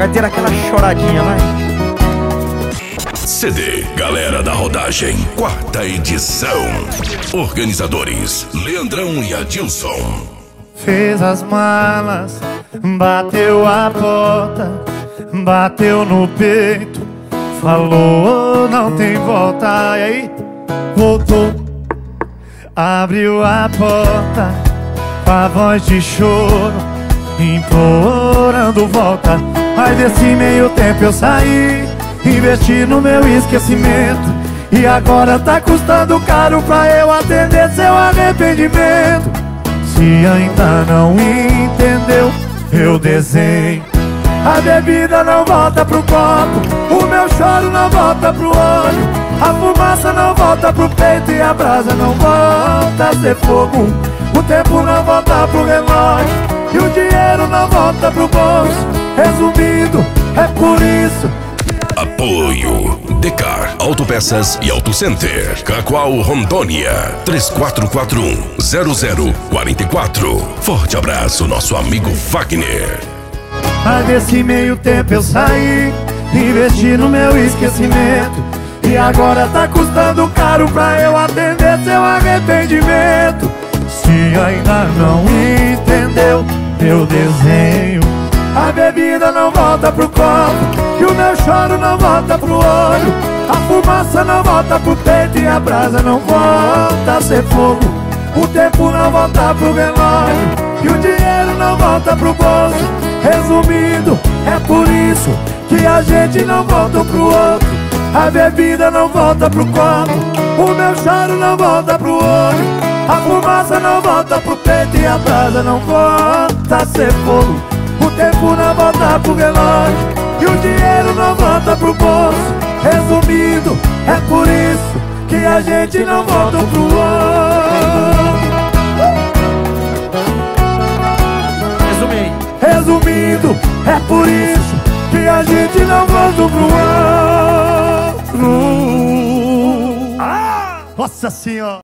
Vai ter aquela choradinha, vai. CD Galera da Rodagem, 4ª edição. Organizadores Leandrão e Adilson. Fez as malas, bateu a porta, bateu no peito, falou não tem volta. E aí, voltou, abriu a porta, com a voz de choro, implorando volta. Mas desse meio tempo eu saí, investi no meu esquecimento, e agora tá custando caro pra eu atender seu arrependimento. Se ainda não entendeu, eu desenho. A bebida não volta pro copo, o meu choro não volta pro olho, a fumaça não volta pro peito e a brasa não volta a ser fogo. O tempo não volta pro relógio e o dinheiro não volta pro bolso. Resumindo, é por isso. Apoio Decar Autopeças e Auto Center, Cacoal, Rondônia, 3441-0044. Forte abraço, nosso amigo Wagner. Mas nesse meio tempo eu saí, investi no meu esquecimento, e agora tá custando caro pra eu atender seu arrependimento. Se ainda não entendeu, eu desenho. A bebida não volta pro copo e o meu choro não volta pro olho, a fumaça não volta pro peito e a brasa não volta a ser fogo. O tempo não volta pro relógio e o dinheiro não volta pro bolso. Resumindo, é por isso que a gente não volta pro outro. A bebida não volta pro copo, o meu choro não volta pro olho, a fumaça não volta pro peito e a brasa não volta a ser fogo. O tempo não volta pro relógio e o dinheiro não volta pro bolso. Resumindo, é por isso que a gente não volta pro outro. Resumindo, é por isso que a gente não volta pro outro. Nossa Senhora!